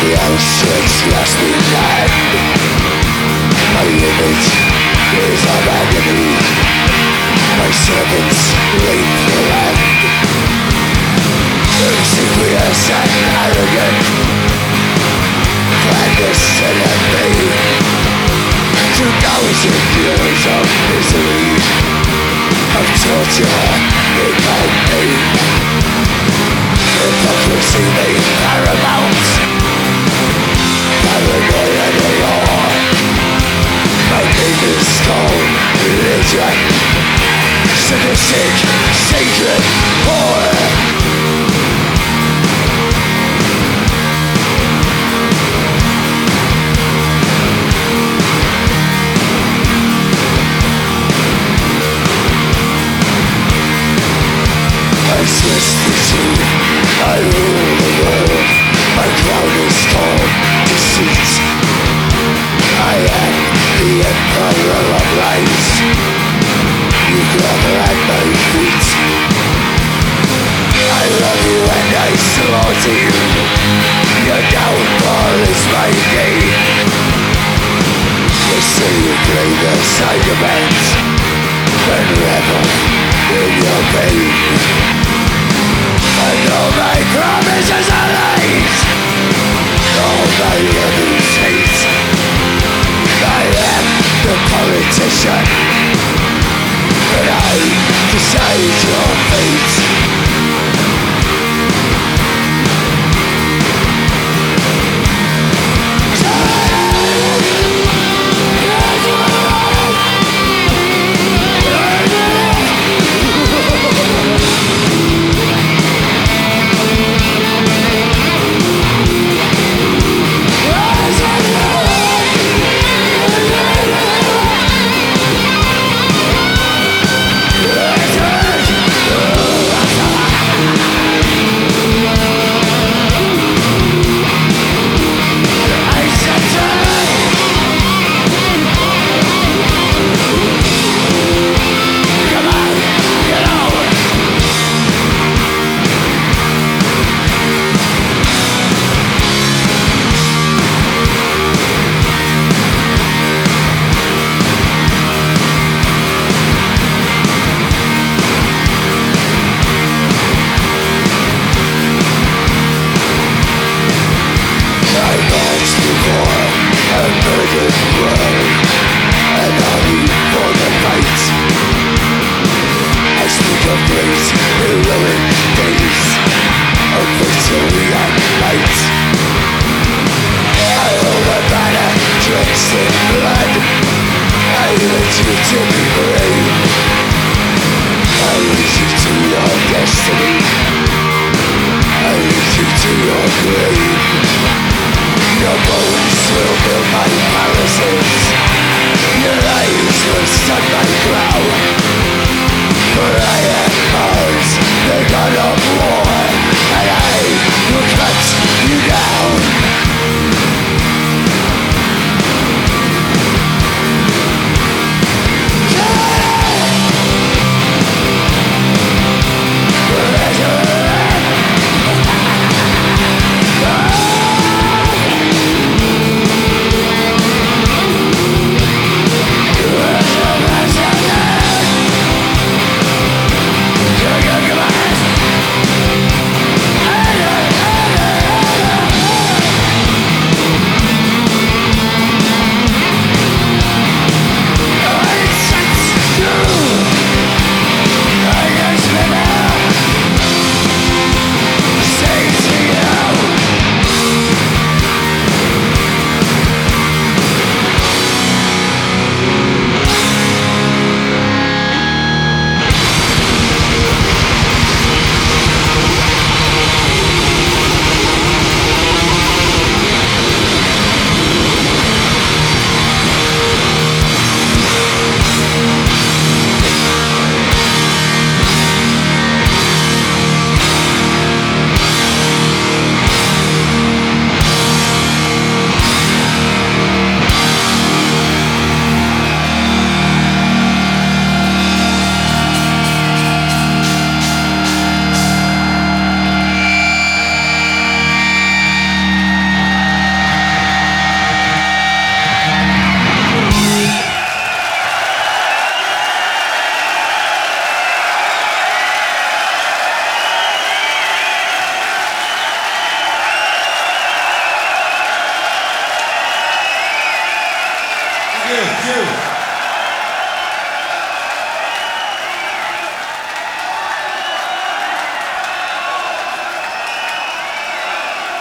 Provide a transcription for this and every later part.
The Auschwitz left me dead. My image is abandoned me. My servants leap the land. Obsequious and arrogant, clandestine and vain. 2,000 years of misery, of torture, and pain. Hypocrisy made paramount, paranoia the law. My name is called religion, sadistic, sacred horror. I twist the truth, I rule the world. My crown is called deceit. I am the emperor of lies. You grovel at my feet. I love you and I slaughter you. Your downfall is my gain. You say you play the psychopath and revel in your pain. And all my promises are lies. All my enemies hate. I am the politician, and I decide your fate.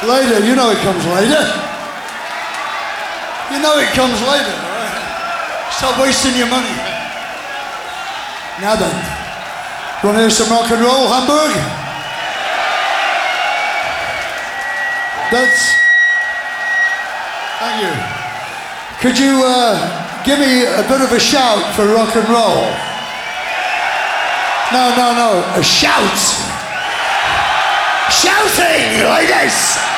Later, you know it comes later. You know it comes later, all right? Stop wasting your money. Now then, you want to hear some rock and roll, Hamburg? Thank you. Could you give me a bit of a shout for rock and roll? No, a shout. Shouting, ladies!